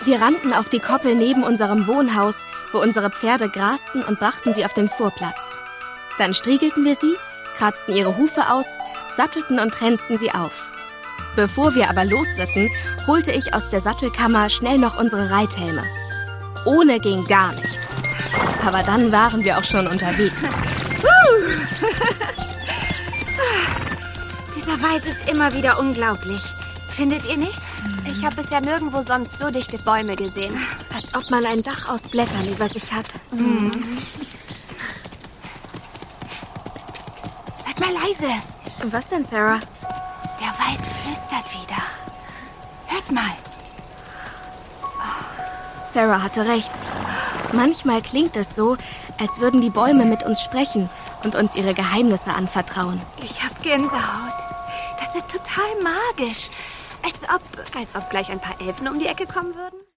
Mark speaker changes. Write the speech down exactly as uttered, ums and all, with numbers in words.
Speaker 1: Wir rannten auf die Koppel neben unserem Wohnhaus, wo unsere Pferde grasten, und brachten sie auf den Vorplatz. Dann striegelten wir sie, kratzten ihre Hufe aus, sattelten und tränzten sie auf. Bevor wir aber losritten, holte ich aus der Sattelkammer schnell noch unsere Reithelme. Ohne ging gar nicht. Aber dann waren wir auch schon unterwegs.
Speaker 2: Dieser Wald ist immer wieder unglaublich. Findet ihr nicht?
Speaker 3: Ich habe bisher nirgendwo sonst so dichte Bäume gesehen.
Speaker 1: Als ob man ein Dach aus Blättern über sich hatte.
Speaker 2: Mhm. Psst, seid mal leise.
Speaker 1: Was denn, Sarah?
Speaker 2: Der Wald flüstert wieder. Hört mal.
Speaker 1: Sarah hatte recht. Manchmal klingt es so, als würden die Bäume mit uns sprechen und uns ihre Geheimnisse anvertrauen.
Speaker 2: Ich hab Gänsehaut. Das ist total magisch. Als ob...
Speaker 3: Als ob gleich ein paar Elfen um die Ecke kommen würden?